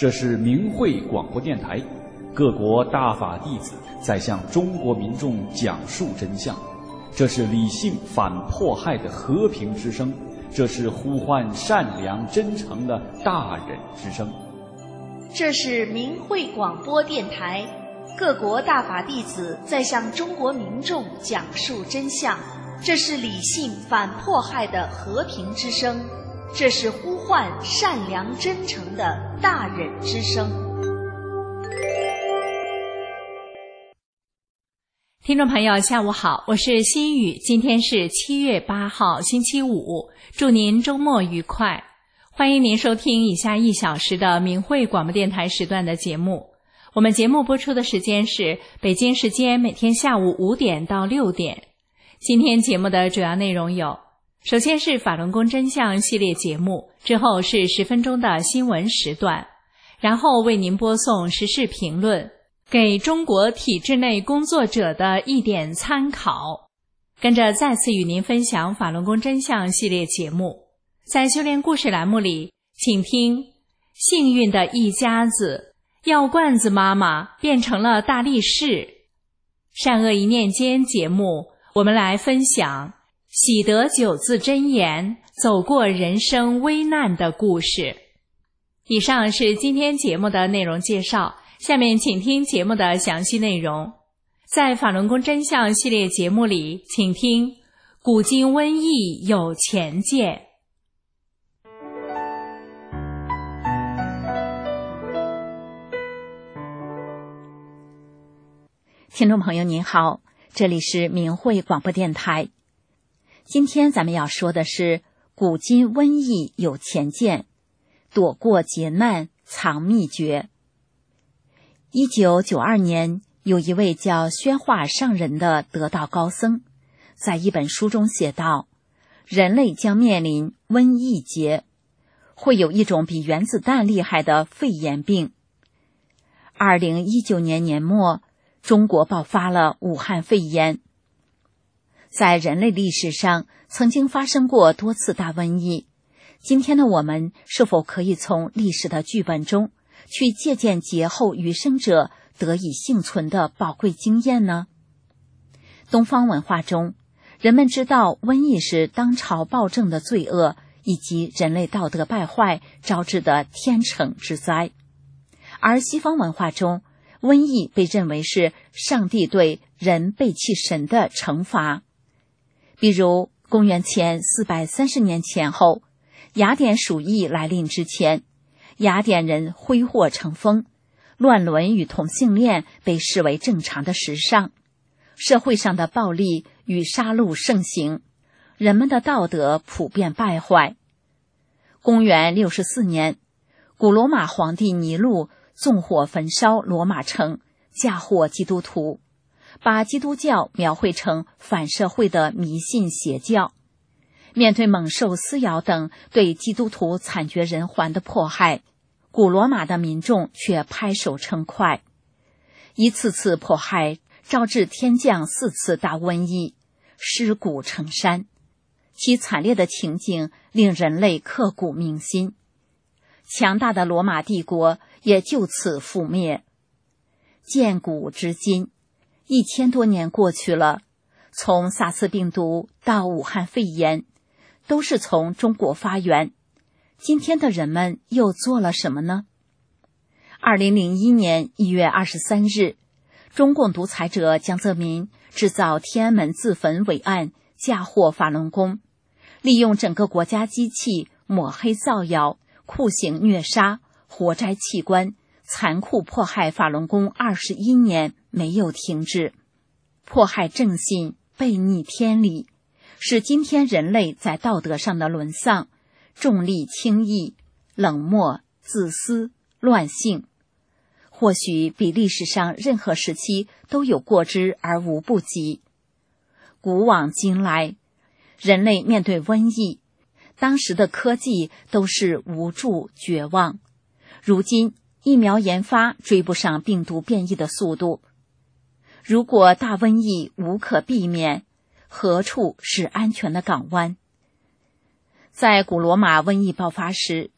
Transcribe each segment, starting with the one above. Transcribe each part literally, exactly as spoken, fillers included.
这是明慧广播电台，各国大法弟子在向中国民众讲述真相。这是理性反迫害的和平之声，这是呼唤善良真诚的大忍之声。 这是明慧广播电台，各国大法弟子在向中国民众讲述真相。这是理性反迫害的和平之声，这是呼唤善良真诚的大忍之声。 听众朋友下午好，我是心雨，今天是七月八号星期五，祝您周末愉快。欢迎您收听以下一小时的明慧广播电台时段的节目。我们节目播出的时间是北京时间每天下午五点到六点。今天节目的主要内容有：首先是法轮功真相系列节目，之后是十分钟的新闻时段，然后为您播送时事评论，给中国体制内工作者的一点参考。跟着再次与您分享法轮功真相系列节目。在修炼故事栏目里，请听幸运的一家子，药罐子妈妈变成了大力士。善恶一念间节目，我们来分享喜得九字真言，走过人生危难的故事。以上是今天节目的内容介绍，下面请听节目的详细内容。在法轮功真相系列节目里，请听古今瘟疫有前见。 听众朋友您好，这里是明慧广播电台。今天咱们要说的是古今瘟疫有前见，躲过劫难藏秘诀。一九九二年，有一位叫宣化上人的得道高僧，在一本书中写道，人类将面临瘟疫劫，会有一种比原子弹厉害的肺炎病。二零一九年年末，中国爆发了武汉肺炎。在人类历史上曾经发生过多次大瘟疫，今天的我们是否可以从历史的剧本中去借鉴劫后余生者得以幸存的宝贵经验呢？东方文化中，人们知道瘟疫是当朝暴政的罪恶以及人类道德败坏招致的天惩之灾，而西方文化中，瘟疫被认为是上帝对人背弃神的惩罚。比如公元前四百三十年前后，雅典鼠疫来临之前，雅典人挥霍成风，乱伦与同性恋被视为正常的时尚，社会上的暴力与杀戮盛行，人们的道德普遍败坏。公元六十四年，古罗马皇帝尼禄纵火焚烧罗马城，嫁祸基督徒，把基督教描绘成反社会的迷信邪教。面对猛兽撕咬等对基督徒惨绝人寰的迫害，古罗马的民众却拍手称快。一次次迫害招致天降四次大瘟疫，尸骨成山，其惨烈的情景令人类刻骨铭心。强大的罗马帝国也就此覆灭。建古至今，一千多年过去了，从萨斯病毒到武汉肺炎，都是从中国发源。今天的人们又做了什么呢？二零零一年一月二十三日，中共独裁者江泽民制造天安门自焚伪案，嫁祸法轮功，利用整个国家机器抹黑造谣，酷刑虐杀，活摘器官，残酷迫害法轮功二十一年没有停止，迫害正信，背逆天理，使今天人类在道德上的沦丧，重利轻义，冷漠自私乱性，或许比历史上任何时期都有过之而无不及。古往今来，人类面对瘟疫，当时的科技都是无助绝望，如今疫苗研发追不上病毒变异的速度。如果大瘟疫无可避免，何处是安全的港湾？在古罗马瘟疫爆发时，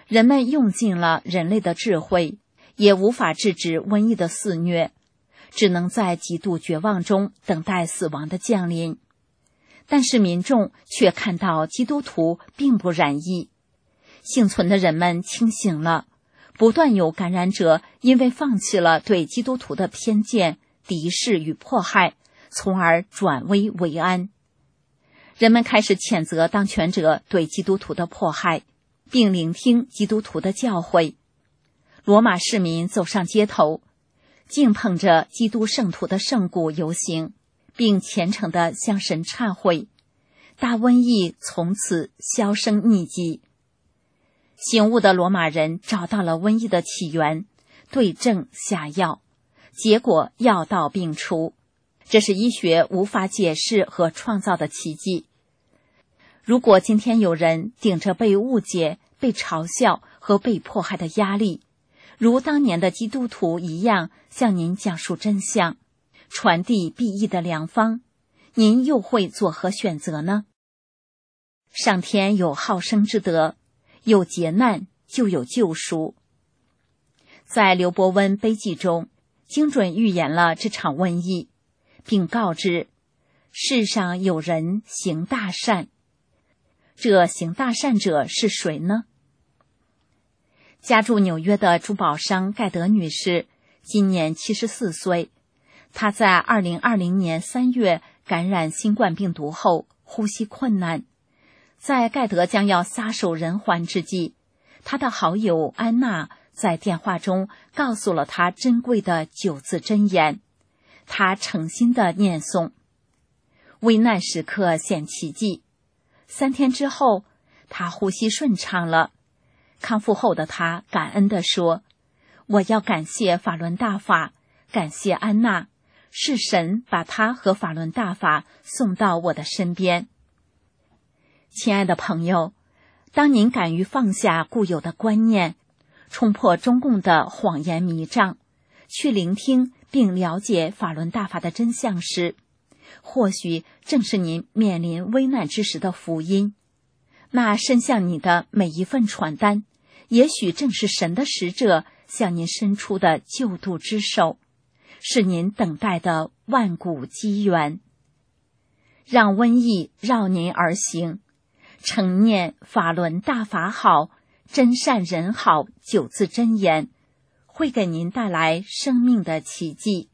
人们用尽了人类的智慧，也无法制止瘟疫的肆虐，只能在极度绝望中等待死亡的降临。但是民众却看到基督徒并不染疫，幸存的人们清醒了，不断有感染者因为放弃了对基督徒的偏见、敌视与迫害，从而转危为安。人们开始谴责当权者对基督徒的迫害，并聆听基督徒的教诲。罗马市民走上街头，敬捧着基督圣徒的圣骨游行，并虔诚地向神忏悔。大瘟疫从此销声匿迹。醒悟的罗马人找到了瘟疫的起源，对症下药，结果药到病除。这是医学无法解释和创造的奇迹。如果今天有人顶着被误解、被嘲笑和被迫害的压力，如当年的基督徒一样向您讲述真相，传递裨益的良方，您又会作何选择呢？上天有好生之德，有劫难就有救赎。在刘伯温悲记中，精准预言了这场瘟疫，并告知世上有人行大善。这行大善者是谁呢？家住纽约的珠宝商盖德女士今年七十四岁，她在二零二零年三月感染新冠病毒后呼吸困难，在盖德将要撒手人寰之际，她的好友安娜在电话中告诉了她珍贵的九字真言，她诚心的念诵。危难时刻显奇迹，三天之后，她呼吸顺畅了。康复后的她感恩地说：我要感谢法轮大法，感谢安娜，是神把她和法轮大法送到我的身边。亲爱的朋友，当您敢于放下固有的观念，冲破中共的谎言迷障，去聆听并了解法轮大法的真相时，或许正是您面临危难之时的福音。那伸向你的每一份传单，也许正是神的使者向您伸出的救度之手，是您等待的万古机缘。让瘟疫绕您而行，诚念法轮大法好，真善人好九字真言，会给您带来生命的奇迹。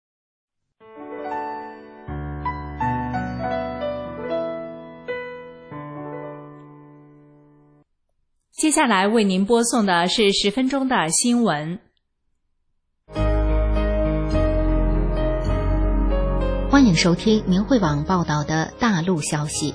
接下来为您播送的是十分钟的新闻。 欢迎收听明慧网报道的大陆消息。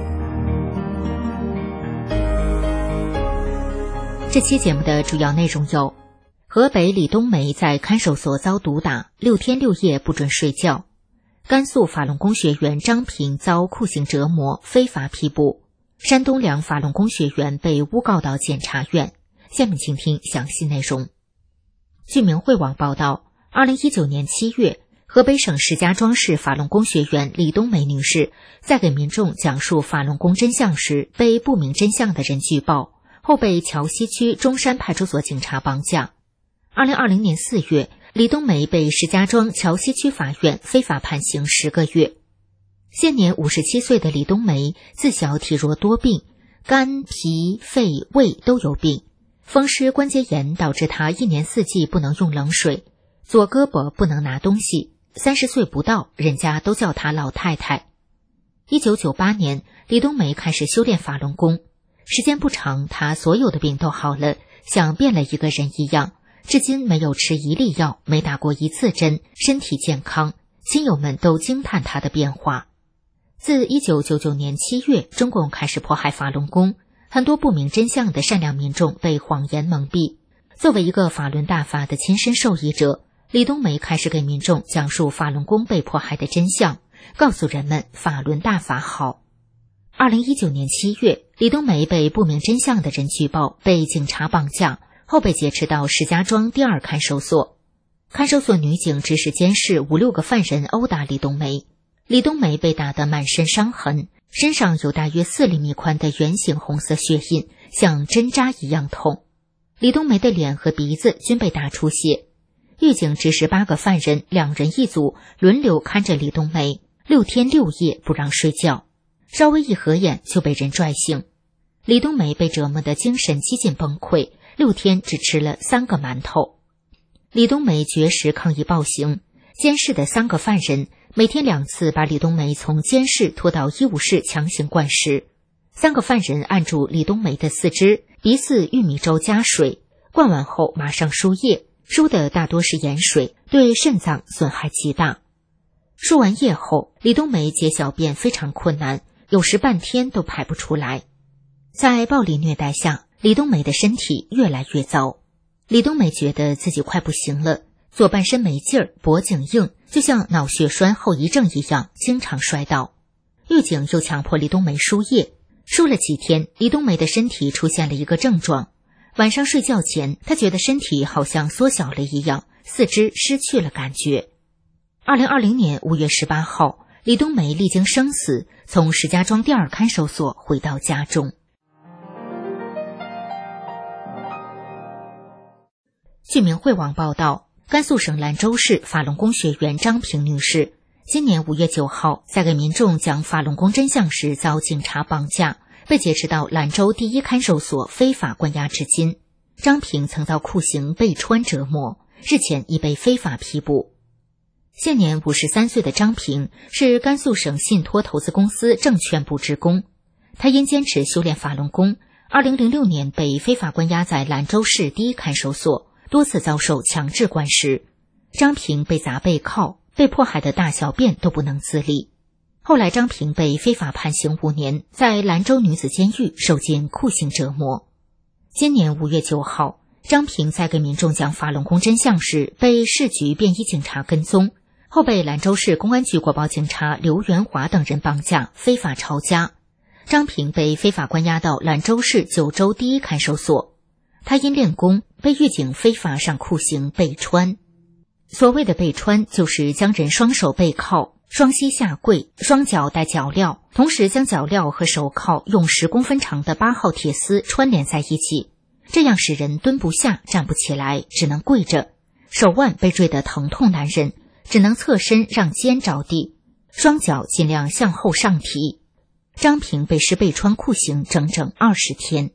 这期节目的主要内容有：河北李冬梅在看守所遭毒打，六天六夜不准睡觉；甘肃法轮功学员张平遭酷刑折磨，非法批捕；山东两法轮功学员被诬告到检察院。下面请听详细内容。据明慧网报道，二零一九年七月，河北省石家庄市法轮功学员李冬梅女士在给民众讲述法轮功真相时，被不明真相的人举报，后被桥西区中山派出所警察绑架。二零二零年四月，李冬梅被石家庄桥西区法院非法判刑十个月。现年五十七岁的李冬梅自小体弱多病，肝、脾、肺、胃都有病，风湿关节炎导致她一年四季不能用冷水，左胳膊不能拿东西，三十岁不到，人家都叫她老太太。一九九八年，李冬梅开始修炼法轮功，时间不长，她所有的病都好了，像变了一个人一样，至今没有吃一粒药，没打过一次针，身体健康，亲友们都惊叹她的变化。自一九九九年七月，中共开始迫害法轮功，很多不明真相的善良民众被谎言蒙蔽。作为一个法轮大法的亲身受益者，李冬梅开始给民众讲述法轮功被迫害的真相，告诉人们法轮大法好。二零一九年七月，李冬梅被不明真相的人举报，被警察绑架，后被劫持到石家庄第二看守所。看守所女警指使监视五六个犯人殴打李冬梅。李冬梅被打得满身伤痕，身上有大约四厘米宽的圆形红色血印， 像针扎一样痛。李冬梅的脸和鼻子均被打出血。狱警指使八个犯人两人一组轮流看着李冬梅，六天六夜不让睡觉，稍微一合眼就被人拽醒。李冬梅被折磨得精神几近崩溃，六天只吃了三个馒头。李冬梅绝食抗议暴行，监视的三个犯人每天两次把李冬梅从监室拖到医务室强行灌食。三个犯人按住李冬梅的四肢，鼻饲玉米粥加水，灌完后马上输液，输的大多是盐水，对肾脏损害极大。输完液后，李冬梅解小便非常困难，有时半天都排不出来。在暴力虐待下，李冬梅的身体越来越糟。李冬梅觉得自己快不行了，左半身没劲儿，脖颈硬，就像脑血栓后遗症一样，经常摔倒。狱警又强迫李冬梅输液，输了几天，李冬梅的身体出现了一个症状，晚上睡觉前，她觉得身体好像缩小了一样，四肢失去了感觉。二零二零年五月十八号，李冬梅历经生死，从石家庄第二看守所回到家中。据明慧网报道，甘肃省兰州市法轮功学员张平女士今年五月九号在给民众讲法轮功真相时遭警察绑架，被劫持到兰州第一看守所非法关押至今。张平曾遭酷刑被穿折磨，日前已被非法批捕。现年五十三岁的张平是甘肃省信托投资公司证券部职工，他因坚持修炼法轮功，二零零六年被非法关押在兰州市第一看守所，多次遭受强制灌食。张平被砸背靠，被迫害的大小便都不能自理。后来张平被非法判刑五年，在兰州女子监狱受尽酷刑折磨。今年五月九号，张平在给民众讲法轮功真相时被市局便衣警察跟踪，后被兰州市公安局国保警察刘元华等人绑架，非法抄家。张平被非法关押到兰州市九州第一看守所，他因练功被狱警非法上酷刑背穿。所谓的背穿，就是将人双手背靠，双膝下跪，双脚戴脚镣，同时将脚镣和手铐用十公分长的八号铁丝穿连在一起，这样使人蹲不下，站不起来，只能跪着。手腕被坠得疼痛难忍，只能侧身让肩着地，双脚尽量向后上提。张平被施背穿酷刑整整二十天。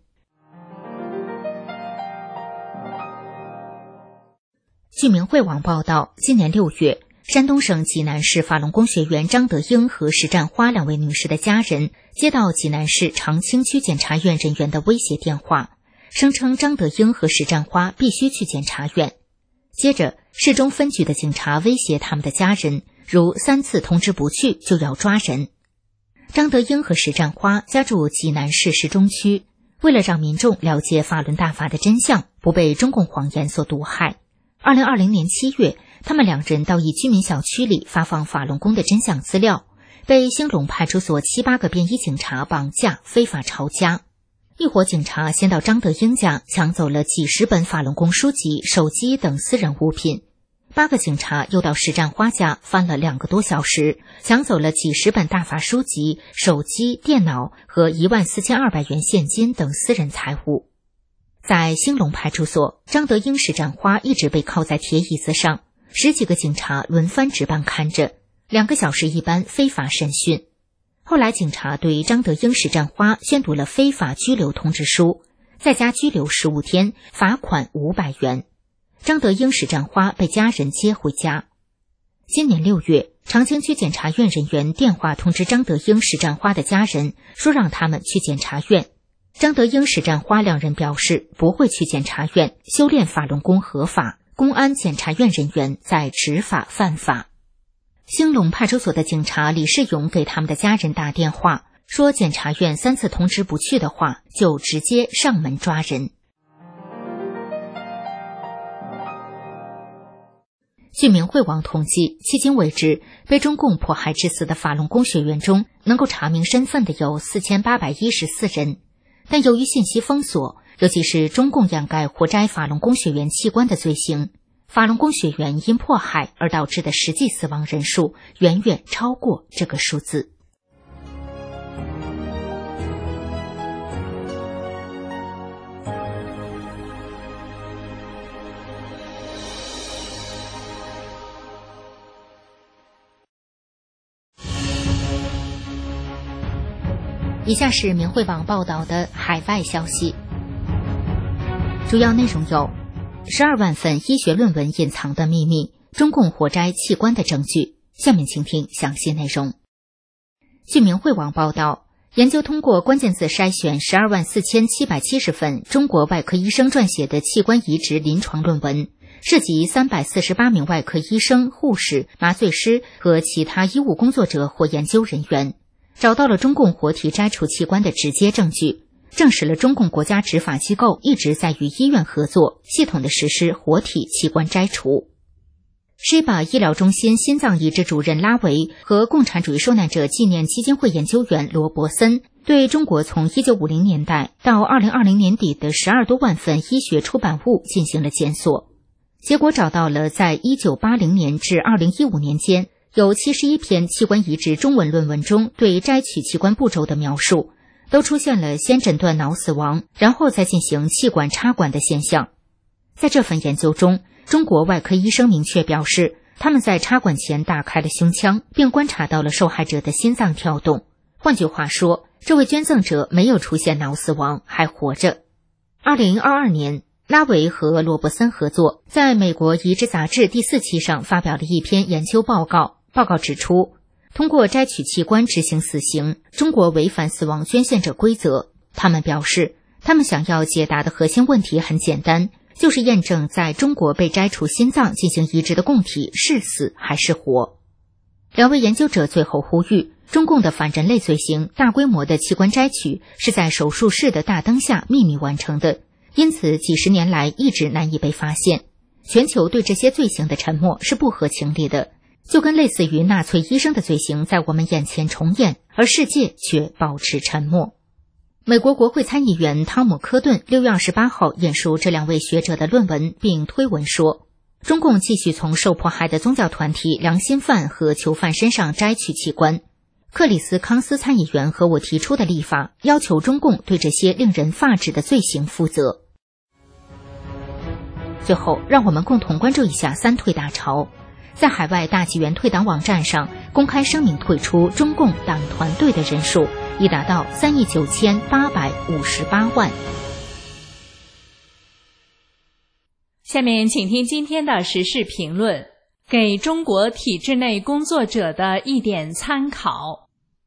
据明慧网报道，今年六月，山东省济南市法轮功学员张德英和石占花两位女士的家人接到济南市长清区检察院人员的威胁电话，声称张德英和石占花必须去检察院。接着，市中分局的警察威胁他们的家人，如三次通知不去就要抓人。张德英和石占花家住济南市市中区，为了让民众了解法轮大法的真相，不被中共谎言所毒害，二零二零年七月，他们两人到一居民小区里发放法轮功的真相资料，被兴隆派出所七八个便衣警察绑架，非法抄家。一伙警察先到张德英家抢走了几十本法轮功书籍、手机等私人物品，八个警察又到石占花家翻了两个多小时，抢走了几十本大法书籍、手机、电脑和一万四千二百元现金等私人财物。在兴隆派出所，张德英、石占花一直被靠在铁椅子上，十几个警察轮番值班看着，两个小时一班非法审讯。后来警察对张德英、石占花宣读了非法拘留通知书，在家拘留十五天，罚款五百元。张德英、石占花被家人接回家。今年六月，长清区检察院人员电话通知张德英、石占花的家人，说让他们去检察院。张德英、石占花两人表示不会去检察院，修炼法轮功合法，公安检察院人员在执法犯法。兴隆派出所的警察李世勇给他们的家人打电话，说检察院三次通知不去的话，就直接上门抓人。据明慧网统计，迄今为止，被中共迫害致死的法轮功学员中，能够查明身份的有四千八百一十四人。但由于信息封锁，尤其是中共掩盖活摘法轮功学员器官的罪行，法轮功学员因迫害而导致的实际死亡人数远远超过这个数字。 以下是明慧网报道的海外消息，主要内容有：十二万份医学论文隐藏的秘密，中共活摘器官的证据。下面请听详细内容。据明慧网报道，研究通过关键字筛选十二万四千七百七十份中国外科医生撰写的器官移植临床论文，涉及三百四十八名外科医生、护士、麻醉师和其他医务工作者或研究人员，找到了中共活体摘除器官的直接证据，证实了中共国家执法机构一直在与医院合作，系统地实施活体器官摘除。施巴医疗中心心脏移植主任拉维和共产主义受难者纪念基金会研究员罗伯森对中国从一九五零年代到二零二零年底的十二多万份医学出版物进行了检索，结果找到了在一九八零年至二零一五年间有七十一篇器官移植中文论文中对摘取器官步骤的描述，都出现了先诊断脑死亡，然后再进行气管插管的现象。在这份研究中，中国外科医生明确表示，他们在插管前打开了胸腔，并观察到了受害者的心脏跳动。换句话说，这位捐赠者没有出现脑死亡，还活着。二零二二年，拉维和罗伯森合作，在美国移植杂志第四期上发表了一篇研究报告。报告指出，通过摘取器官执行死刑，中国违反死亡捐献者规则。他们表示，他们想要解答的核心问题很简单，就是验证在中国被摘除心脏进行移植的供体是死还是活。两位研究者最后呼吁，中共的反人类罪行大规模的器官摘取是在手术室的大灯下秘密完成的，因此几十年来一直难以被发现。全球对这些罪行的沉默是不合情理的，就跟类似于纳粹医生的罪行在我们眼前重演，而世界却保持沉默。美国国会参议员汤姆·科顿六月二十八号引述这两位学者的论文，并推文说，中共继续从受迫害的宗教团体、良心犯和囚犯身上摘取器官。克里斯康斯参议员和我提出的立法，要求中共对这些令人发指的罪行负责。最后，让我们共同关注一下三退大潮。在海外大纪元退党网站上公开声明退出中共党团队的人数已达到三亿九千八百五十八万。 下面请听今天的时事评论，给中国体制内工作者的一点参考。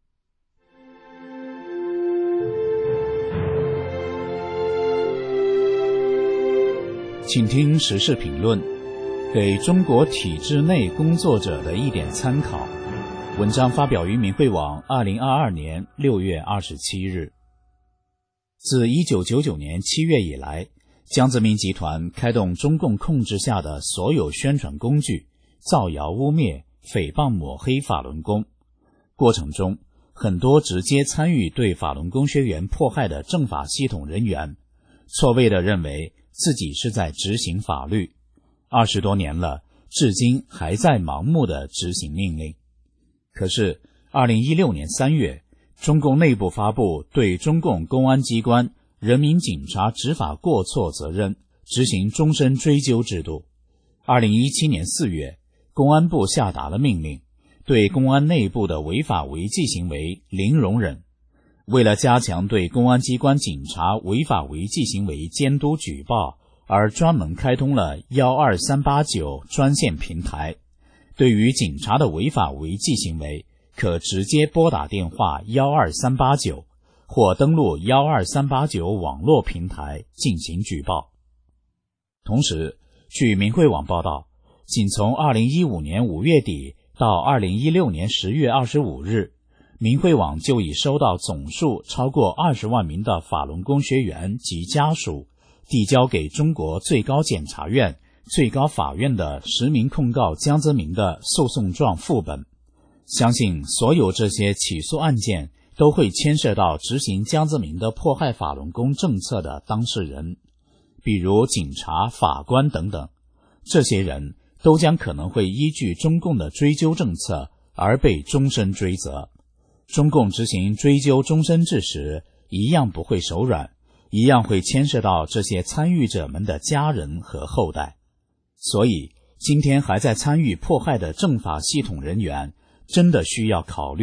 请听时事评论，给中国体制内工作者的一点参考。文章发表于民慧网二零二二年六月二十七日。自一九九九年七月以来，江泽民集团开动中共控制下的所有宣传工具，造谣污蔑、诽谤抹黑法轮功。过程中，很多直接参与对法轮功学员迫害的政法系统人员，错位地认为自己是在执行法律，二十多年了，至今还在盲目地执行命令。可是二零一六年三月，中共内部发布对中共公安机关、人民警察执法过错责任执行终身追究制度。二零一七年四月，公安部下达了命令，对公安内部的违法违纪行为零容忍。为了加强对公安机关警察违法违纪行为监督举报，而专门开通了一二三八九专线平台。对于警察的违法违纪行为，可直接拨打电话一二三八九，或登录一二三八九网络平台进行举报。同时，据民慧网报道，仅从二零一五年五月底到二零一六年十月二十五日，民慧网就已收到总数超过二十万名的法轮功学员及家属递交给中国最高检察院、最高法院的实名控告江泽民的诉讼状副本。相信所有这些起诉案件都会牵涉到执行江泽民的迫害法轮功政策的当事人，比如警察、法官等等。这些人都将可能会依据中共的追究政策而被终身追责。中共执行追究终身制时，一样不会手软，一样会牵涉到这些参与者们的家人和后代。所以，今天还在参与迫害的政法系统人员，真的需要考虑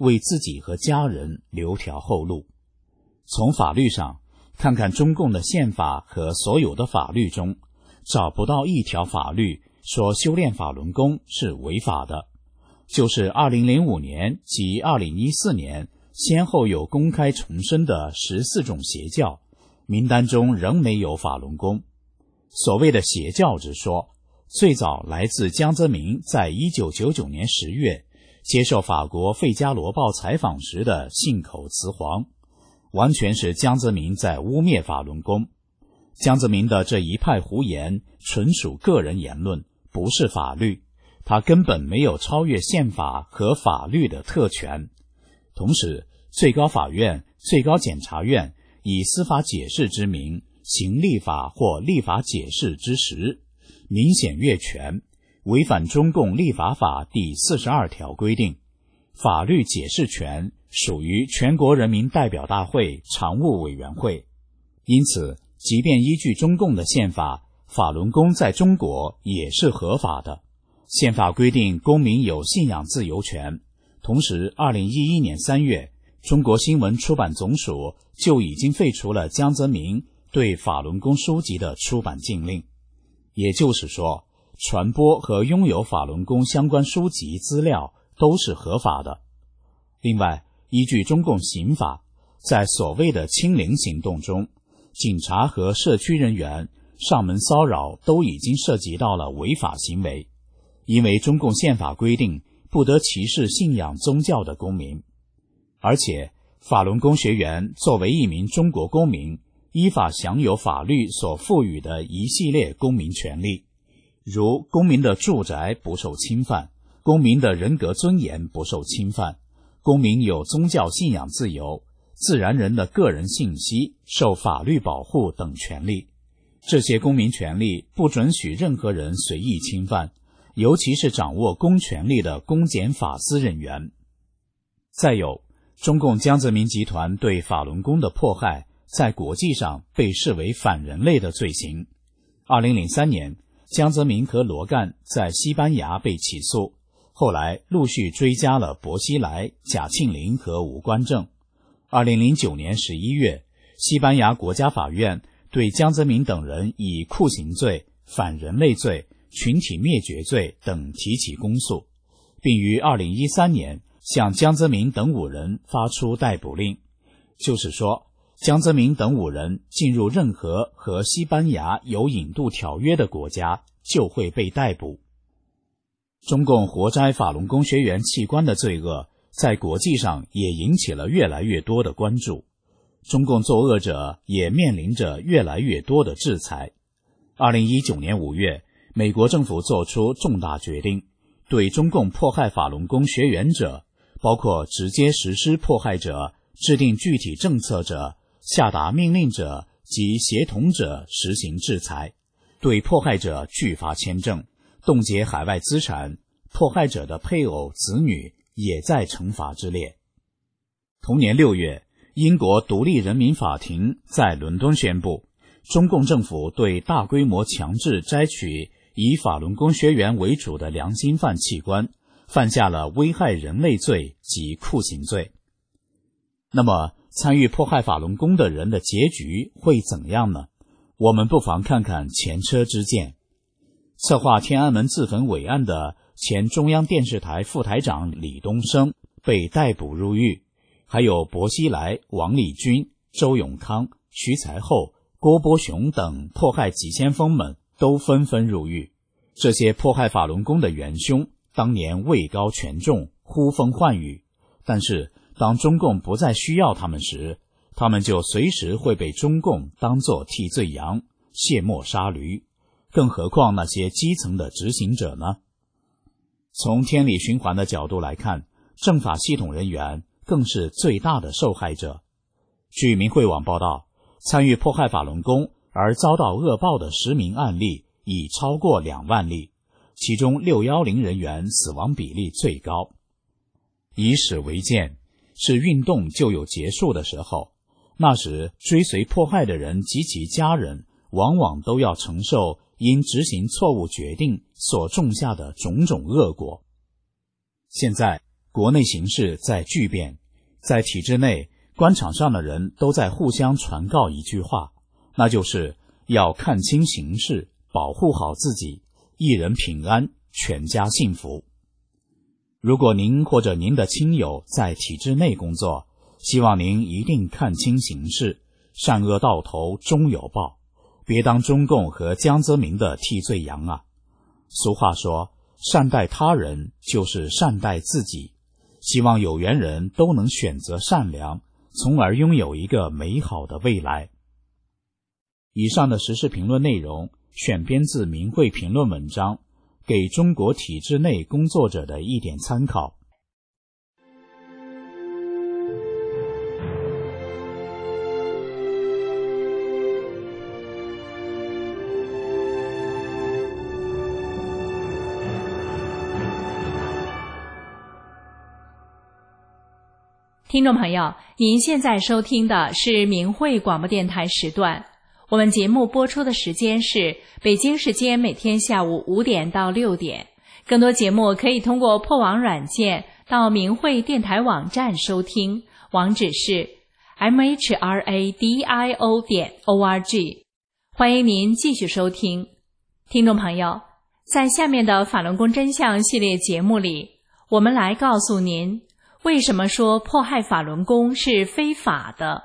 为自己和家人留条后路。从法律上看看中共的宪法和所有的法律中，找不到一条法律说修炼法轮功是违法的。就是二零零五年及二零一四年先后有公开重申的十四种邪教，名单中仍没有法轮功。所谓的邪教之说，最早来自江泽民在一九九九年十月接受法国《费加罗报》采访时的信口雌黄，完全是江泽民在污蔑法轮功。江泽民的这一派胡言纯属个人言论，不是法律，他根本没有超越宪法和法律的特权。同时，最高法院、最高检察院以司法解释之名行立法或立法解释之时，明显越权，违反中共立法法第四十二条规定，法律解释权属于全国人民代表大会常务委员会。因此，即便依据中共的宪法，法轮功在中国也是合法的。宪法规定公民有信仰自由权，同时二零一一年三月，中国新闻出版总署就已经废除了江泽民对法轮功书籍的出版禁令。也就是说，传播和拥有法轮功相关书籍资料都是合法的。另外，依据中共刑法，在所谓的清零行动中，警察和社区人员上门骚扰都已经涉及到了违法行为，因为中共宪法规定不得歧视信仰宗教的公民。而且，法轮功学员作为一名中国公民，依法享有法律所赋予的一系列公民权利，如公民的住宅不受侵犯，公民的人格尊严不受侵犯，公民有宗教信仰自由，自然人的个人信息受法律保护等权利。这些公民权利不准许任何人随意侵犯，尤其是掌握公权力的公检法司人员。再有，中共江泽民集团对法轮功的迫害在国际上被视为反人类的罪行。二零零三年，江泽民和罗干在西班牙被起诉，后来陆续追加了薄熙来、贾庆林和吴官正。二零零九年十一月，西班牙国家法院对江泽民等人以酷刑罪、反人类罪、群体灭绝罪等提起公诉，并于二零一三年向江泽民等五人发出逮捕令。就是说，江泽民等五人进入任何和西班牙有引渡条约的国家，就会被逮捕。中共活摘法轮功学员器官的罪恶，在国际上也引起了越来越多的关注。中共作恶者也面临着越来越多的制裁。二零一九年五月，美国政府做出重大决定，对中共迫害法轮功学员者，包括直接实施迫害者、制定具体政策者、下达命令者及协同者实行制裁，对迫害者拒发签证，冻结海外资产，迫害者的配偶、子女也在惩罚之列。同年六月，英国独立人民法庭在伦敦宣布，中共政府对大规模强制摘取以法轮功学员为主的良心犯器官，犯下了危害人类罪及酷刑罪。那么，参与迫害法轮功的人的结局会怎样呢？我们不妨看看前车之鉴。策划天安门自焚伟案的前中央电视台副台长李东生被逮捕入狱，还有薄熙来、王立军、周永康、徐才厚、郭伯雄等迫害急先锋们都纷纷入狱。这些迫害法轮功的元凶当年位高权重，呼风唤雨，但是当中共不再需要他们时，他们就随时会被中共当作替罪羊，卸磨杀驴。更何况那些基层的执行者呢？从天理循环的角度来看，政法系统人员更是最大的受害者。据明慧网报道，参与迫害法轮功而遭到恶报的实名案例已超过两万例，其中六一零人员死亡比例最高。以史为鉴，是运动就有结束的时候，那时追随迫害的人及其家人往往都要承受因执行错误决定所种下的种种恶果。现在国内形势在巨变，在体制内，官场上的人都在互相传告一句话，那就是要看清形势，保护好自己，一人平安，全家幸福。如果您或者您的亲友在体制内工作，希望您一定看清形势，善恶到头终有报，别当中共和江泽民的替罪羊啊！俗话说，善待他人就是善待自己，希望有缘人都能选择善良，从而拥有一个美好的未来。以上的时事评论内容选编自明慧评论文章，给中国体制内工作者的一点参考。 听众朋友，您现在收听的是明慧广播电台时段，我们节目播出的时间是北京时间每天下午五点到六点。更多节目可以通过破网软件到明慧电台网站收听，网址是 m h r a d i o 点 o r g。欢迎您继续收听。听众朋友，在下面的法轮功真相系列节目里，我们来告诉您为什么说迫害法轮功是非法的。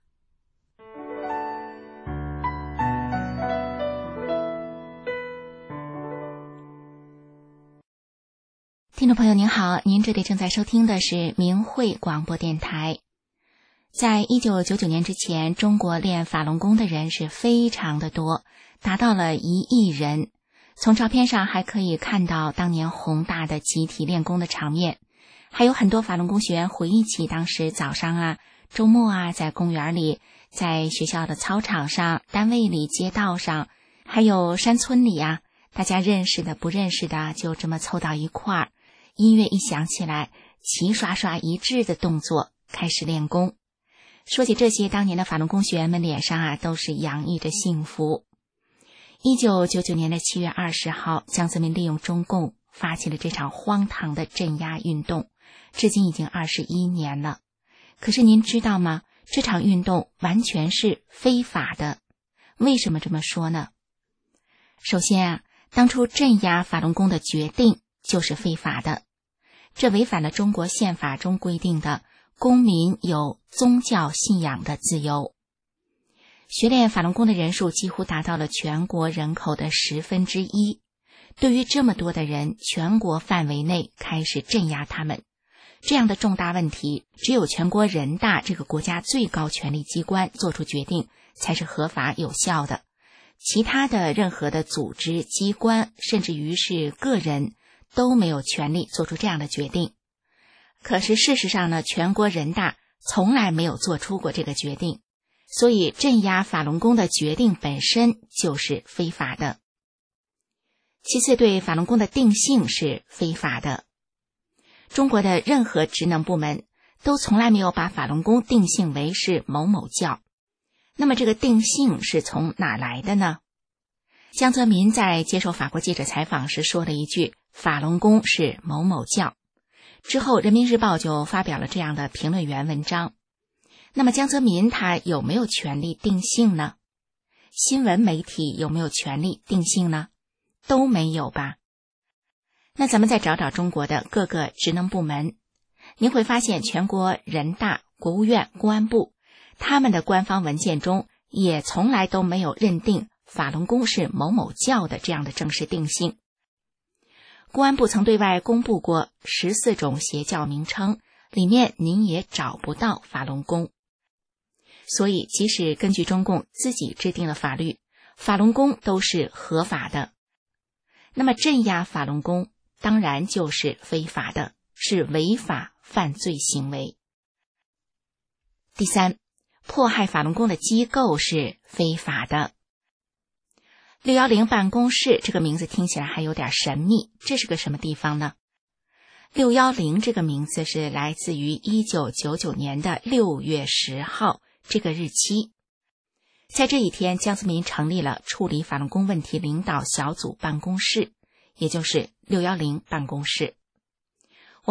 听众朋友您好，您这里正在收听的是明慧广播电台。在一九九九年之前，中国练法轮功的人是非常的多，达到了一亿人。从照片上还可以看到当年宏大的集体练功的场面，还有很多法轮功学员回忆起当时早上啊、周末啊，在公园里，在学校的操场上、单位里、街道上，还有山村里啊，大家认识的不认识的就这么凑到一块儿，音乐一响起来，齐刷刷一致的动作开始练功。说起这些，当年的法轮功学员们脸上啊都是洋溢着幸福。一九九九年的七月二十号，江泽民利用中共发起了这场荒唐的镇压运动，至今已经二十一年了。可是您知道吗？这场运动完全是非法的。为什么这么说呢？首先啊，当初镇压法轮功的决定就是非法的，这违反了中国宪法中规定的公民有宗教信仰的自由。学练法轮功的人数几乎达到了全国人口的十分之一。对于这么多的人，全国范围内开始镇压他们，这样的重大问题，只有全国人大这个国家最高权力机关做出决定才是合法有效的。其他的任何的组织、机关，甚至于是个人，都没有权利做出这样的决定。可是事实上呢，全国人大从来没有做出过这个决定，所以镇压法轮功的决定本身就是非法的。其次，对法轮功的定性是非法的。中国的任何职能部门都从来没有把法轮功定性为是某某教。那么这个定性是从哪来的呢？江泽民在接受法国记者采访时说了一句，法轮功是某某教。之后人民日报就发表了这样的评论员文章。那么江泽民他有没有权利定性呢？新闻媒体有没有权利定性呢？都没有吧。那咱们再找找中国的各个职能部门，您会发现全国人大、国务院、公安部他们的官方文件中也从来都没有认定法轮功是某某教的这样的正式定性。公安部曾对外公布过十四种邪教名称，里面您也找不到法轮功。所以即使根据中共自己制定的法律，法轮功都是合法的。那么镇压法轮功当然就是非法的，是违法犯罪行为。第三，迫害法轮功的机构是非法的。六一零办公室这个名字听起来还有点神秘，这是个什么地方呢？六一零这个名字是来自于一九九九年的六月十号这个日期。在这一天，江泽民成立了处理法轮功问题领导小组办公室，也就是六一零办公室。我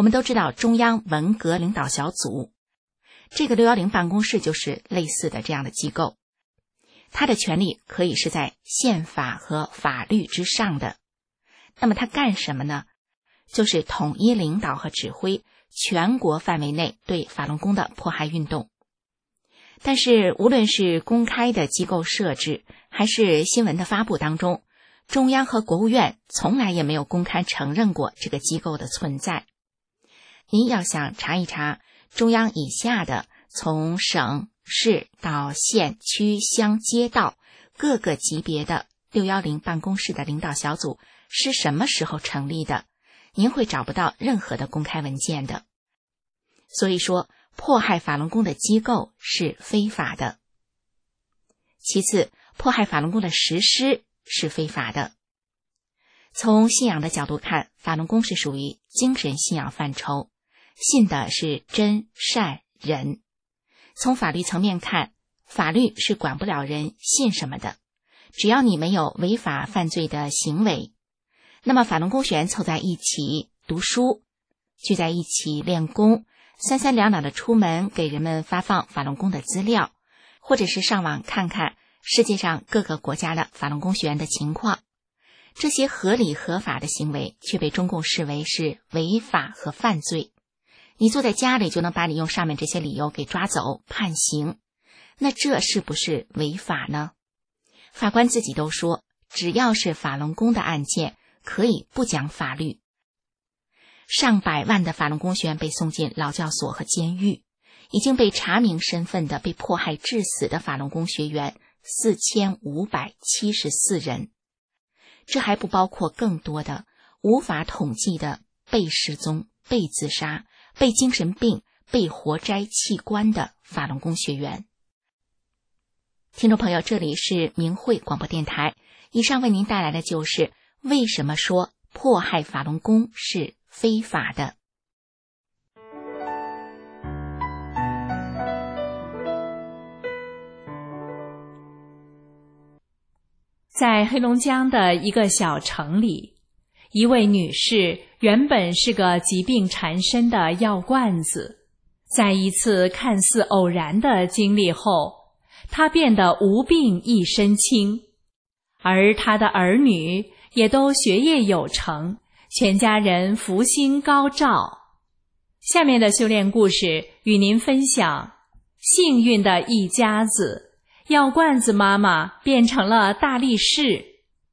我们都知道中央文革领导小组，这个六一零办公室就是类似的这样的机构，它的权力可以是在宪法和法律之上的。那么它干什么呢？就是统一领导和指挥全国范围内对法轮功的迫害运动。但是无论是公开的机构设置还是新闻的发布当中，中央和国务院从来也没有公开承认过这个机构的存在。您要想查一查中央以下的从省市到县区乡街道各个级别的六一零办公室的领导小组是什么时候成立的，您会找不到任何的公开文件的。所以说迫害法轮功的机构是非法的。其次，迫害法轮功的实施是非法的。从信仰的角度看，法轮功是属于精神信仰范畴，信的是真善忍。从法律层面看，法律是管不了人信什么的，只要你没有违法犯罪的行为。那么法轮功学员凑在一起读书，聚在一起练功，三三两两的出门给人们发放法轮功的资料，或者是上网看看世界上各个国家的法轮功学员的情况，这些合理合法的行为却被中共视为是违法和犯罪。你坐在家里就能把你用上面这些理由给抓走判刑，那这是不是违法呢？法官自己都说，只要是法轮功的案件可以不讲法律。上百万的法轮功学员被送进劳教所和监狱，已经被查明身份的被迫害致死的法轮功学员四千五百七十四人，这还不包括更多的无法统计的被失踪、被自杀、被精神病、被活摘器官的法轮功学员。听众朋友，这里是明慧广播电台，以上为您带来的就是为什么说迫害法轮功是非法的。 在黑龙江的一个小城里，一位女士原本是个疾病缠身的药罐子，在一次看似偶然的经历后，她变得无病一身轻，而她的儿女也都学业有成，全家人福星高照。下面的修炼故事与您分享幸运的一家子，药罐子妈妈变成了大力士。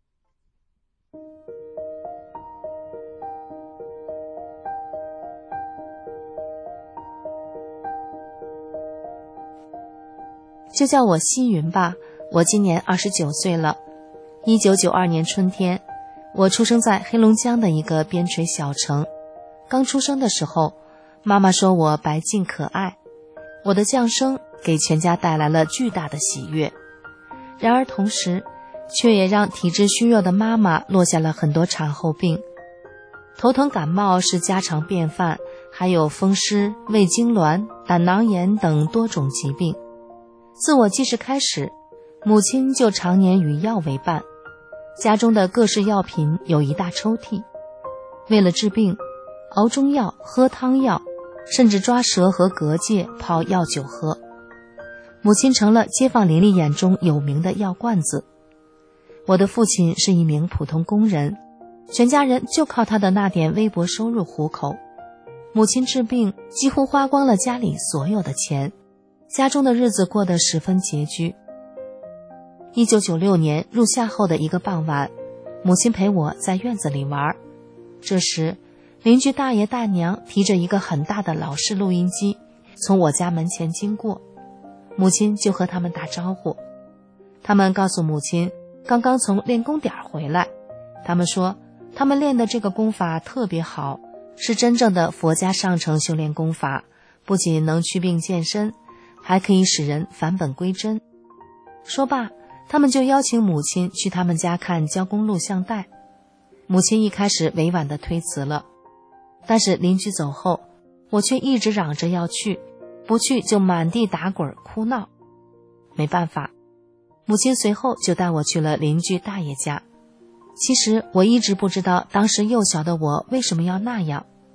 就叫我西云吧，我今年二十九岁了。一九九二年春天，我出生在黑龙江的一个边陲小城。刚出生的时候，妈妈说我白净可爱，我的降生给全家带来了巨大的喜悦。然而同时，却也让体质虚弱的妈妈落下了很多产后病。头疼感冒是家常便饭，还有风湿、胃痉挛、胆囊炎等多种疾病。自我记事开始，母亲就常年与药为伴，家中的各式药品有一大抽屉。为了治病，熬中药、喝汤药，甚至抓蛇和蛤蚧泡药酒喝。母亲成了街坊邻里眼中有名的药罐子。我的父亲是一名普通工人，全家人就靠他的那点微薄收入糊口。母亲治病几乎花光了家里所有的钱，家中的日子过得十分拮据。一九九六年入夏后的一个傍晚，母亲陪我在院子里玩。这时，邻居大爷大娘提着一个很大的老式录音机从我家门前经过，母亲就和他们打招呼。他们告诉母亲刚刚从练功点回来，他们说他们练的这个功法特别好，是真正的佛家上乘修炼功法，不仅能祛病健身，还可以使人返本归真。说罢，他们就邀请母亲去他们家看教功录像带。母亲一开始委婉地推辞了，但是邻居走后，我却一直嚷着要去，不去就满地打滚哭闹。没办法，母亲随后就带我去了邻居大爷家。其实我一直不知道当时幼小的我为什么要那样。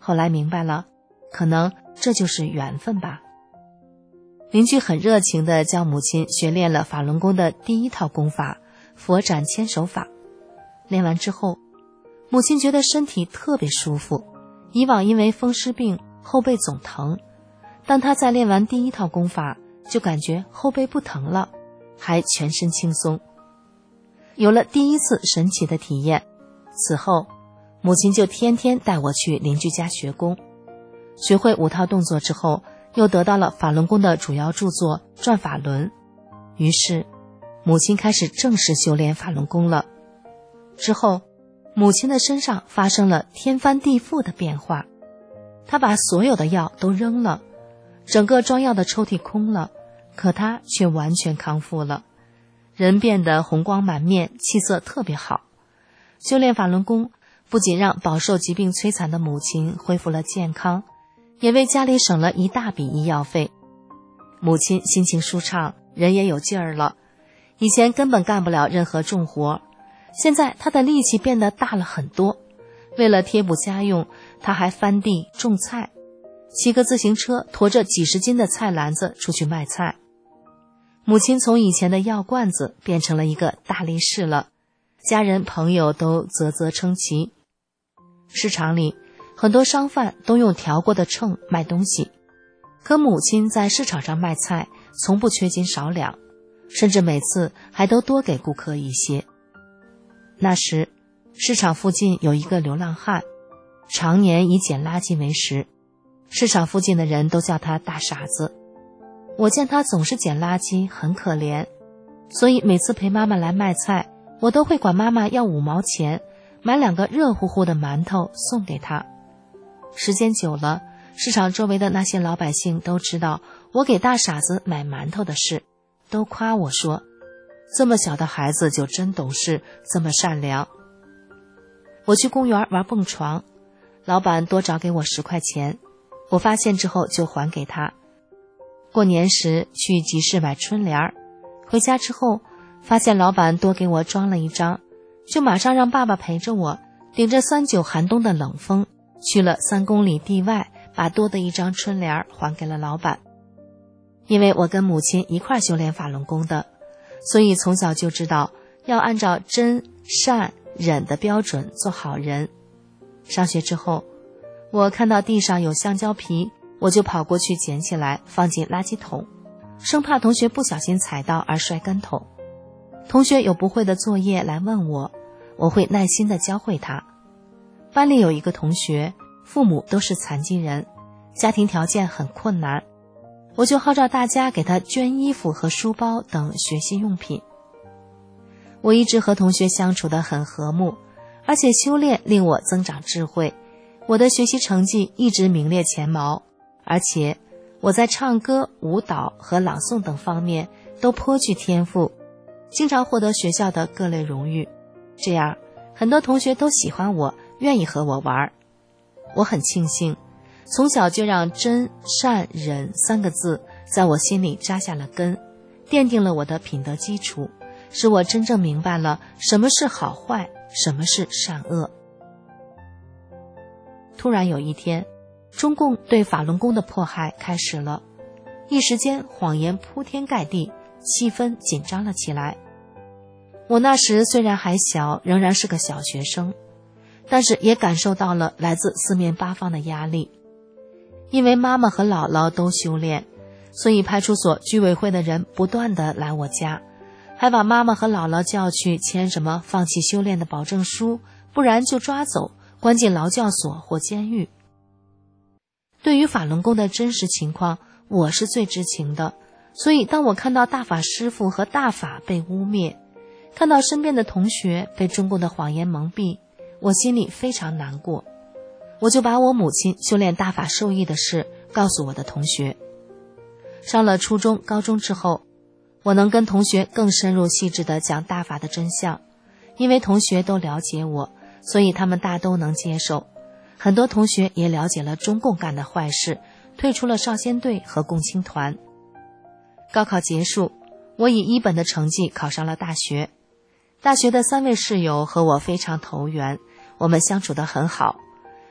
后来明白了，可能这就是缘分吧。邻居很热情地教母亲学练了法轮功的第一套功法佛展千手法。练完之后，母亲觉得身体特别舒服，以往因为风湿病后背总疼，但她在练完第一套功法就感觉后背不疼了，还全身轻松。有了第一次神奇的体验，此后母亲就天天带我去邻居家学功。学会五套动作之后，又得到了法轮功的主要著作《转法轮》，于是母亲开始正式修炼法轮功了。之后，母亲的身上发生了天翻地覆的变化，她把所有的药都扔了，整个装药的抽屉空了，可她却完全康复了，人变得红光满面，气色特别好。修炼法轮功不仅让饱受疾病摧残的母亲恢复了健康，也为家里省了一大笔医药费。母亲心情舒畅，人也有劲儿了，以前根本干不了任何重活，现在她的力气变得大了很多。为了贴补家用，她还翻地种菜，骑个自行车驮着几十斤的菜篮子出去卖菜。母亲从以前的药罐子变成了一个大力士了，家人朋友都啧啧称奇。市场里很多商贩都用调过的秤卖东西，可母亲在市场上卖菜从不缺斤少两，甚至每次还都多给顾客一些。那时市场附近有一个流浪汉，常年以捡垃圾为食，市场附近的人都叫他大傻子。我见他总是捡垃圾，很可怜，所以每次陪妈妈来卖菜，我都会管妈妈要五毛钱，买两个热乎乎的馒头送给他。时间久了，市场周围的那些老百姓都知道我给大傻子买馒头的事，都夸我说，这么小的孩子就真懂事，这么善良。我去公园玩蹦床，老板多找给我十块钱，我发现之后就还给他。过年时去集市买春联，回家之后发现老板多给我装了一张，就马上让爸爸陪着我，顶着三九寒冬的冷风，去了三公里地外，把多的一张春联还给了老板。因为我跟母亲一块修炼法轮功的，所以从小就知道要按照真善忍的标准做好人。上学之后，我看到地上有香蕉皮，我就跑过去捡起来放进垃圾桶，生怕同学不小心踩到而摔跟头。同学有不会的作业来问我，我会耐心地教会他。班里有一个同学，父母都是残疾人，家庭条件很困难，我就号召大家给他捐衣服和书包等学习用品。我一直和同学相处得很和睦，而且修炼令我增长智慧，我的学习成绩一直名列前茅，而且我在唱歌、舞蹈和朗诵等方面都颇具天赋，经常获得学校的各类荣誉。这样很多同学都喜欢我，愿意和我玩。我很庆幸从小就让真善忍三个字在我心里扎下了根，奠定了我的品德基础，使我真正明白了什么是好坏，什么是善恶。突然有一天，中共对法轮功的迫害开始了，一时间谎言铺天盖地，气氛紧张了起来。我那时虽然还小，仍然是个小学生，但是也感受到了来自四面八方的压力。因为妈妈和姥姥都修炼，所以派出所居委会的人不断地来我家，还把妈妈和姥姥叫去签什么放弃修炼的保证书，不然就抓走，关进劳教所或监狱。对于法轮功的真实情况，我是最知情的，所以当我看到大法师父和大法被污蔑，看到身边的同学被中共的谎言蒙蔽，我心里非常难过。我就把我母亲修炼大法受益的事告诉我的同学。上了初中、高中之后，我能跟同学更深入细致地讲大法的真相，因为同学都了解我，所以他们大都能接受。很多同学也了解了中共干的坏事，退出了少先队和共青团。高考结束，我以一本的成绩考上了大学。大学的三位室友和我非常投缘，我们相处得很好。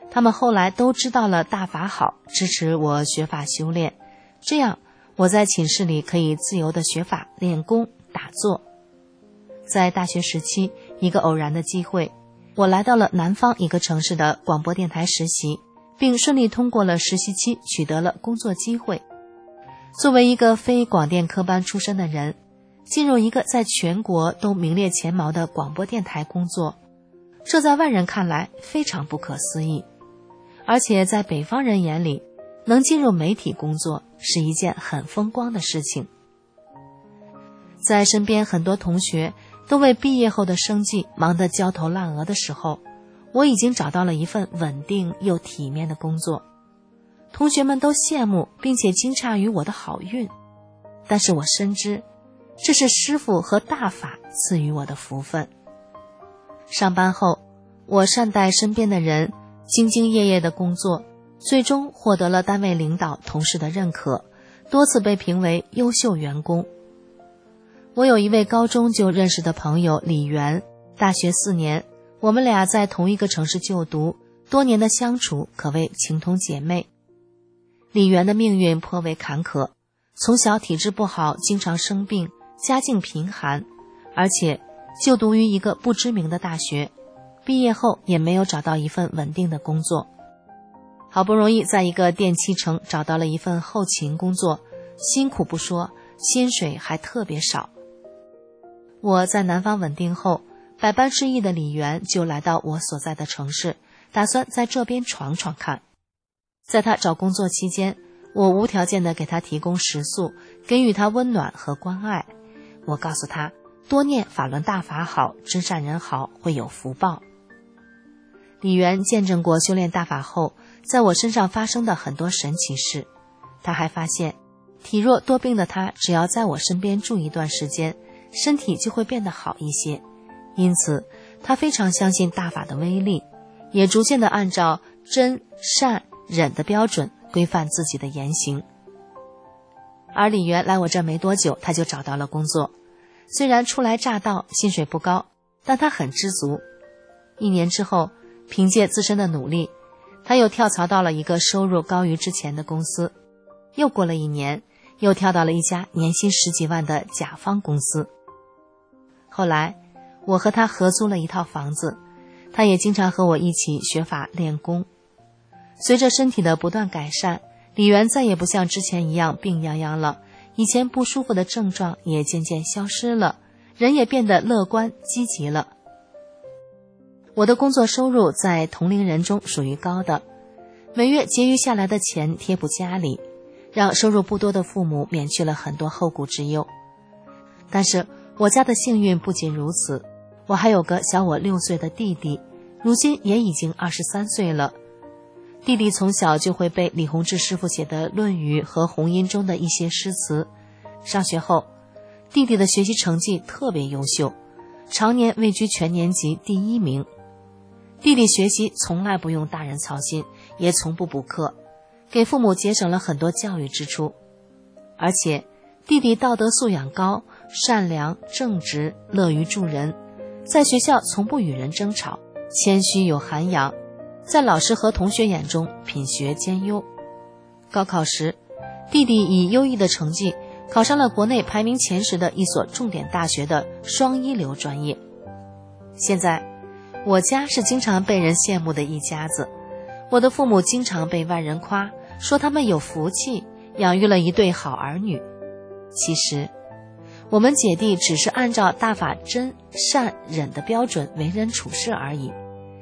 他们后来都知道了大法好，支持我学法修炼，这样我在寝室里可以自由地学法、练功、打坐。在大学时期，一个偶然的机会，我来到了南方一个城市的广播电台实习，并顺利通过了实习期，取得了工作机会。作为一个非广电科班出身的人，进入一个在全国都名列前茅的广播电台工作，这在外人看来非常不可思议。而且在北方人眼里，能进入媒体工作是一件很风光的事情。在身边很多同学都为毕业后的生计忙得焦头烂额的时候，我已经找到了一份稳定又体面的工作。同学们都羡慕并且惊诧于我的好运，但是我深知这是师父和大法赐予我的福分。上班后，我善待身边的人，兢兢业业的工作，最终获得了单位领导同事的认可，多次被评为优秀员工。我有一位高中就认识的朋友李媛，大学四年，我们俩在同一个城市就读，多年的相处可谓情同姐妹。李媛的命运颇为坎坷，从小体质不好，经常生病，家境贫寒，而且就读于一个不知名的大学，毕业后也没有找到一份稳定的工作。好不容易在一个电器城找到了一份后勤工作，辛苦不说，薪水还特别少。我在南方稳定后，百般之意的李媛就来到我所在的城市，打算在这边闯闯看。在他找工作期间，我无条件地给他提供食宿，给予他温暖和关爱。我告诉他，多念法轮大法好，真善人好，会有福报。李媛见证过修炼大法后在我身上发生的很多神奇事，他还发现体弱多病的他只要在我身边住一段时间，身体就会变得好一些。因此他非常相信大法的威力，也逐渐地按照真善忍的标准规范自己的言行。而李媛来我这没多久，他就找到了工作，虽然初来乍到，薪水不高，但他很知足。一年之后，凭借自身的努力，他又跳槽到了一个收入高于之前的公司。又过了一年，又跳到了一家年薪十几万的甲方公司。后来我和他合租了一套房子，他也经常和我一起学法练功。随着身体的不断改善，李媛再也不像之前一样病殃殃了，以前不舒服的症状也渐渐消失了，人也变得乐观积极了。我的工作收入在同龄人中属于高的，每月结余下来的钱贴补家里，让收入不多的父母免去了很多后顾之忧。但是我家的幸运不仅如此，我还有个小我六岁的弟弟，如今也已经二十三岁了。弟弟从小就会背李洪志师傅写的《论语》和《红音》中的一些诗词。上学后，弟弟的学习成绩特别优秀，常年位居全年级第一名。弟弟学习从来不用大人操心，也从不补课，给父母节省了很多教育支出。而且弟弟道德素养高，善良正直，乐于助人，在学校从不与人争吵，谦虚有涵养，在老师和同学眼中品学兼优。高考时，弟弟以优异的成绩考上了国内排名前十的一所重点大学的双一流专业。现在我家是经常被人羡慕的一家子，我的父母经常被外人夸，说他们有福气，养育了一对好儿女。其实我们姐弟只是按照大法真善忍的标准为人处事而已。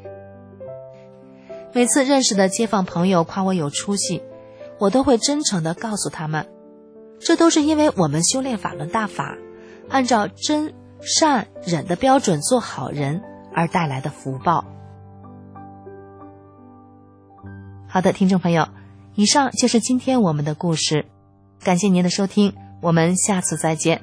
每次认识的街坊朋友夸我有出息，我都会真诚地告诉他们，这都是因为我们修炼法轮大法，按照真善忍的标准做好人而带来的福报。好的，听众朋友，以上就是今天我们的故事，感谢您的收听，我们下次再见。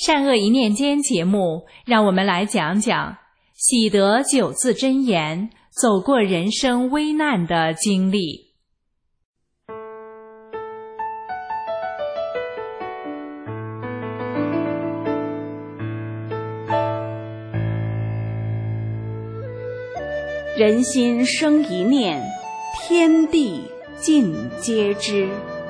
善恶一念间节目，让我们来讲讲喜得九字真言，走过人生危难的经历。 人心生一念，天地尽皆知。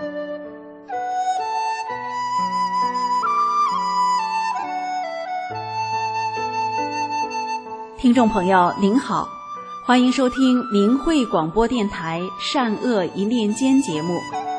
听众朋友您好，欢迎收听明慧广播电台善恶一念间节目。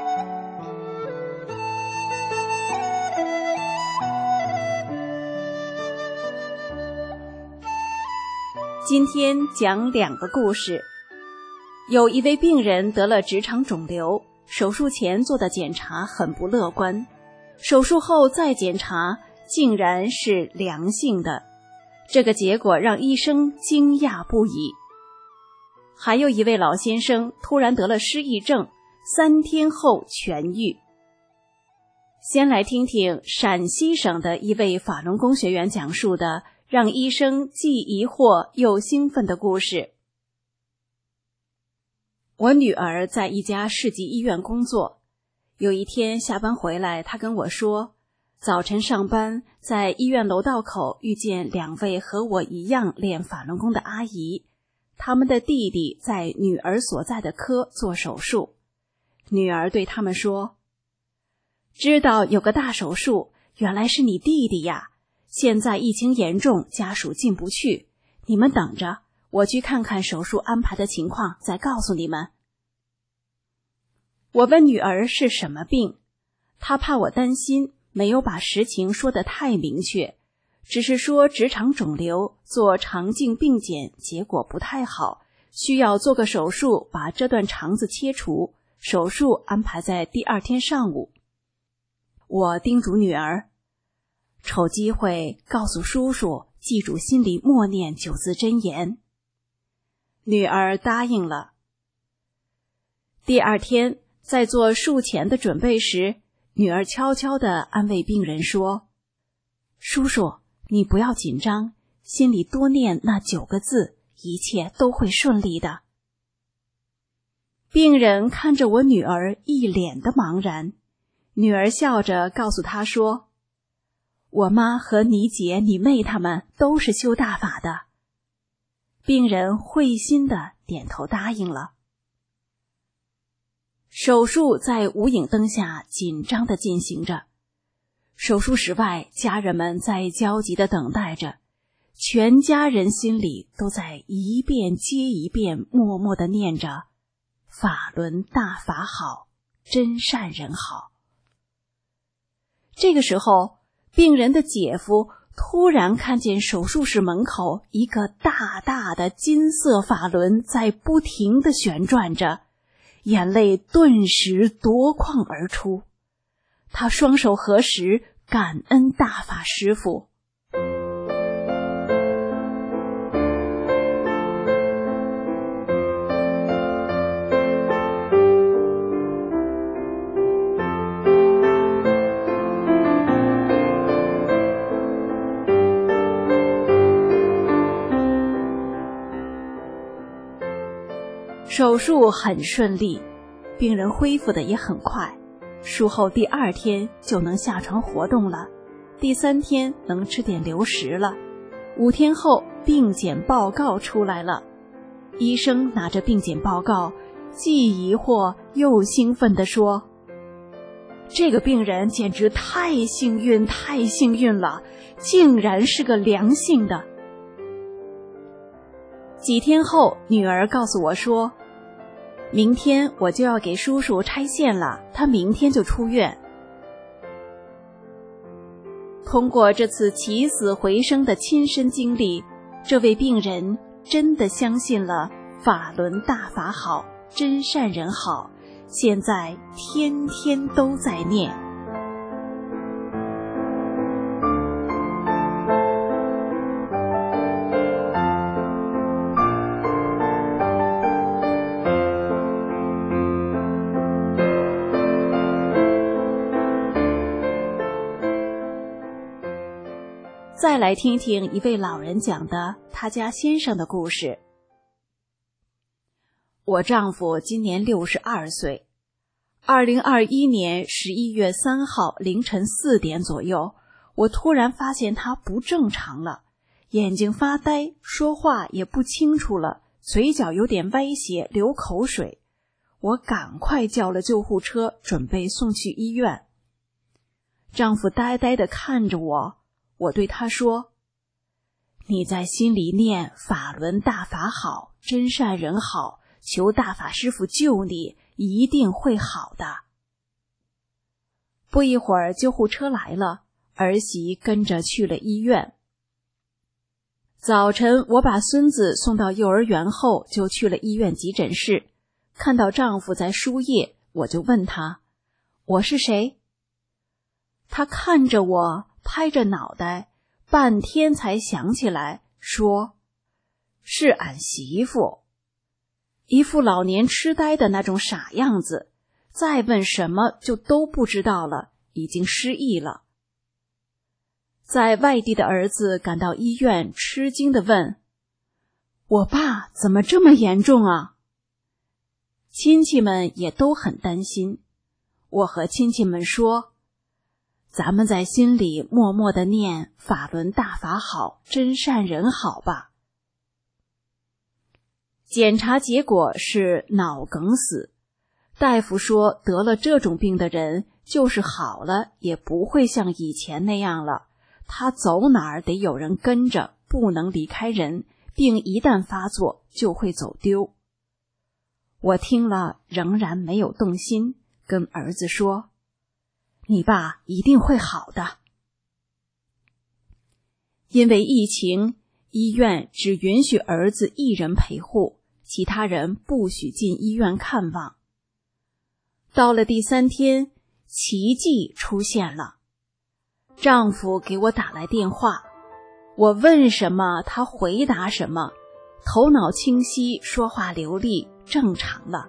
今天讲两个故事。有一位病人得了直肠肿瘤，手术前做的检查很不乐观，手术后再检查竟然是良性的，这个结果让医生惊讶不已。还有一位老先生突然得了失忆症，三天后痊愈。先来听听陕西省的一位法轮功学员讲述的让医生既疑惑又兴奋的故事。我女儿在一家市级医院工作，有一天下班回来，她跟我说，早晨上班在医院楼道口遇见两位和我一样练法轮功的阿姨，他们的弟弟在女儿所在的科做手术。女儿对他们说，知道有个大手术，原来是你弟弟呀，现在疫情严重，家属进不去，你们等着，我去看看手术安排的情况，再告诉你们。我问女儿是什么病，她怕我担心，没有把实情说得太明确，只是说直肠肿瘤做肠镜病检结果不太好，需要做个手术把这段肠子切除，手术安排在第二天上午。我叮嘱女儿，瞅机会告诉叔叔，记住心里默念九字真言。女儿答应了。第二天在做术前的准备时，女儿悄悄地安慰病人说，叔叔，你不要紧张，心里多念那九个字，一切都会顺利的。病人看着我女儿一脸的茫然，女儿笑着告诉她说，我妈和你姐你妹他们都是修大法的。病人会心地点头答应了。手术在无影灯下紧张地进行着，手术室外家人们在焦急地等待着，全家人心里都在一遍接一遍默默地念着，法轮大法好，真善人好。这个时候，病人的姐夫突然看见手术室门口一个大大的金色法轮在不停地旋转着，眼泪顿时夺眶而出。他双手合十，感恩大法师父。手术很顺利，病人恢复的也很快，术后第二天就能下床活动了，第三天能吃点流食了，五天后病检报告出来了。医生拿着病检报告，既疑惑又兴奋地说，这个病人简直太幸运太幸运了，竟然是个良性的。几天后，女儿告诉我说，明天我就要给叔叔拆线了，他明天就出院。通过这次起死回生的亲身经历，这位病人真的相信了法轮大法好，真善人好，现在天天都在念。 再来听听一位老人讲的他家先生的故事。我丈夫今年六十二岁，二零二一年十一月三号凌晨四点左右，我突然发现他不正常了，眼睛发呆，说话也不清楚了，嘴角有点歪斜，流口水。我赶快叫了救护车，准备送去医院。丈夫呆呆地看着我，我对他说：你在心里念法轮大法好，真善人好，求大法师父救你，一定会好的。不一会儿救护车来了，儿媳跟着去了医院。早晨我把孙子送到幼儿园后，就去了医院急诊室，看到丈夫在输液，我就问他：我是谁？他看着我，拍着脑袋，半天才想起来，说：是俺媳妇。一副老年痴呆的那种傻样子，再问什么就都不知道了，已经失忆了。在外地的儿子赶到医院，吃惊地问：我爸怎么这么严重啊？亲戚们也都很担心。我和亲戚们说：咱们在心里默默地念法轮大法好，真善人好吧。检查结果是脑梗死，大夫说得了这种病的人就是好了也不会像以前那样了，他走哪儿得有人跟着，不能离开人，病一旦发作就会走丢。我听了仍然没有动心，跟儿子说：你爸一定会好的。因为疫情，医院只允许儿子一人陪护，其他人不许进医院看望。到了第三天，奇迹出现了。丈夫给我打来电话，我问什么他回答什么，头脑清晰，说话流利，正常了。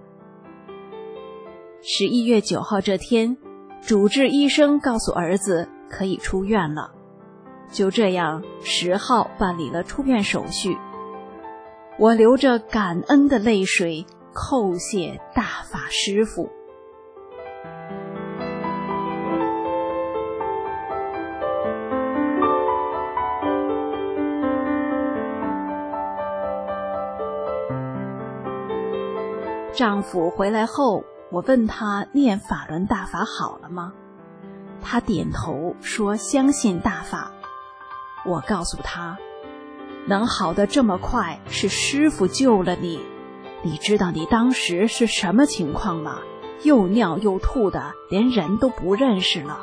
十一月九号这天，主治医生告诉儿子可以出院了。就这样，十号办理了出院手续。我流着感恩的泪水，叩谢大法师父。丈夫回来后，我问他念法轮大法好了吗？他点头说相信大法。我告诉他，能好得这么快是师父救了你。你知道你当时是什么情况吗？又尿又吐的，连人都不认识了。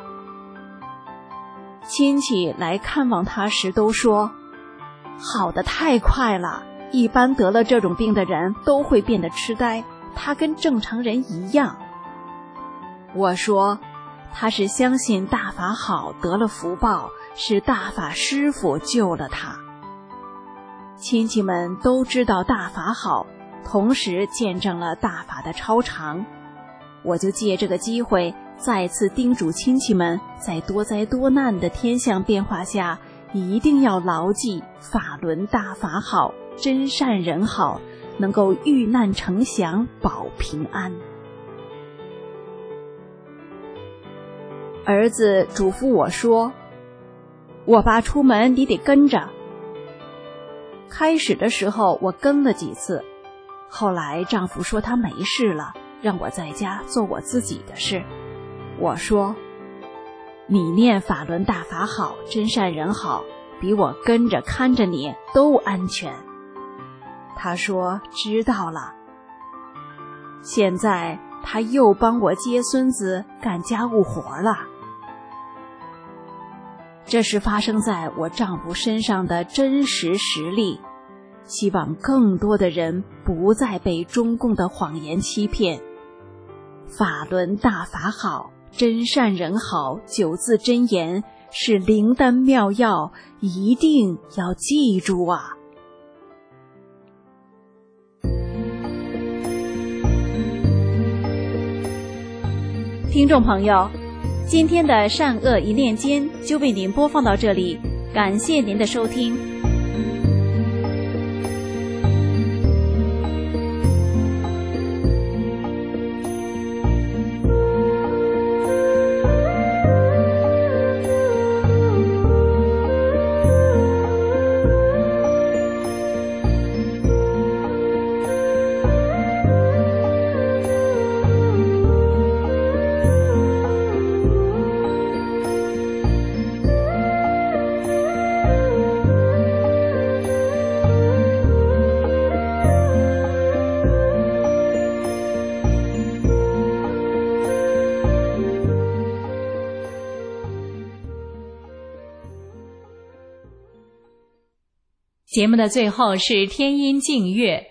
亲戚来看望他时都说，好得太快了，一般得了这种病的人都会变得痴呆，他跟正常人一样。我说，他是相信大法好，得了福报，是大法师父救了他。亲戚们都知道大法好，同时见证了大法的超常。我就借这个机会再次叮嘱亲戚们，在多灾多难的天象变化下，一定要牢记法轮大法好，真善人好，能够遇难成祥，保平安。儿子嘱咐我说，我爸出门你得跟着。开始的时候我跟了几次，后来丈夫说他没事了，让我在家做我自己的事。我说，你念法轮大法好，真善人好，比我跟着看着你都安全。他说知道了。现在他又帮我接孙子，干家务活了。这是发生在我丈夫身上的真实实例，希望更多的人不再被中共的谎言欺骗。法轮大法好，真善人好，九字真言是灵丹妙药，一定要记住啊！听众朋友，今天的善恶一念间就为您播放到这里， 感谢您的收听。 节目的最后是天音净乐。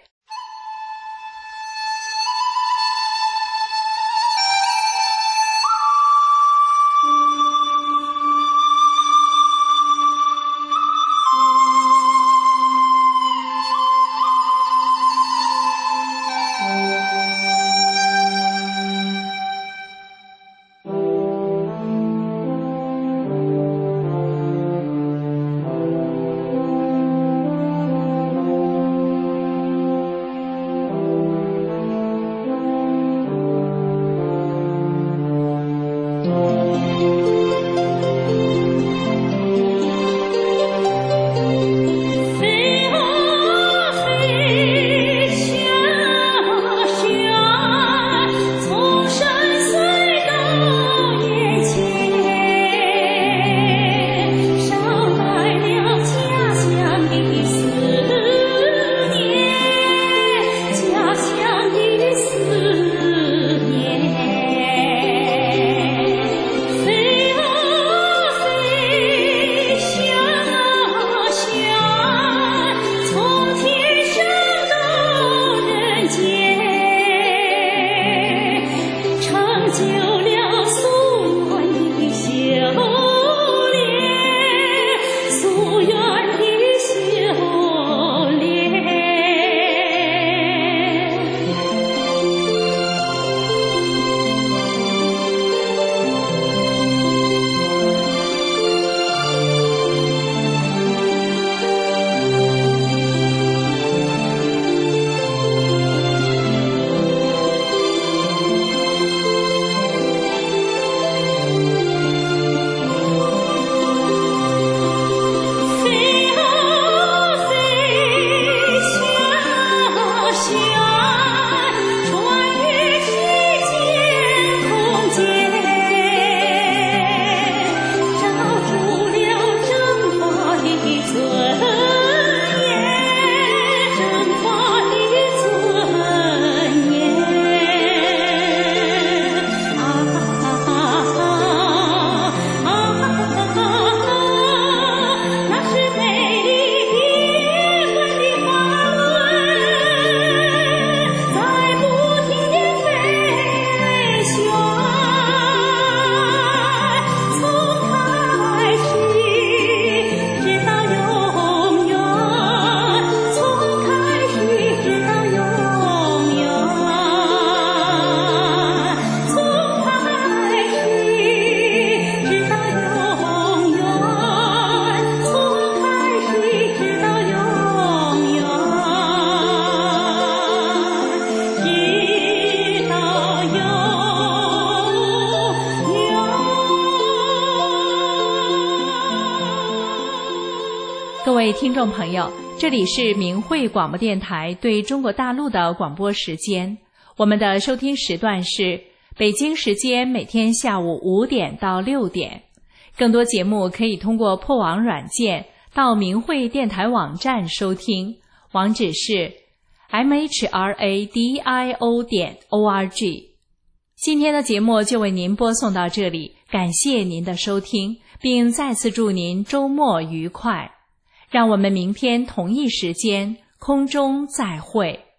各位听众朋友，这里是明慧广播电台对中国大陆的广播时间。我们的收听时段是北京时间每天下午五点到六点。更多节目可以通过破网软件到明慧电台网站收听，网址是 m h r a d i o 点 o r g。今天的节目就为您播送到这里，感谢您的收听，并再次祝您周末愉快。让我们明天同一时间空中再会。